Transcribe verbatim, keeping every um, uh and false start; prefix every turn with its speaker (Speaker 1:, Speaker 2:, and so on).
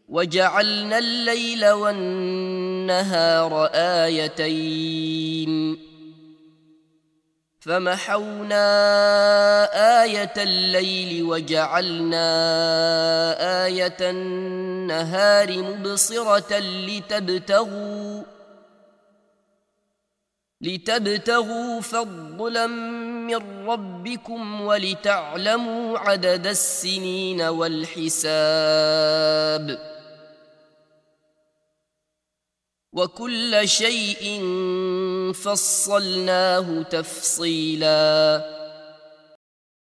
Speaker 1: وجعلنا الليل والنهار آيتين فمحونا آية الليل وجعلنا آية النهار مبصرة لتبتغوا لتبتغوا فضلا من ربكم ولتعلموا عدد السنين والحساب وكل شيء فصلناه تفصيلا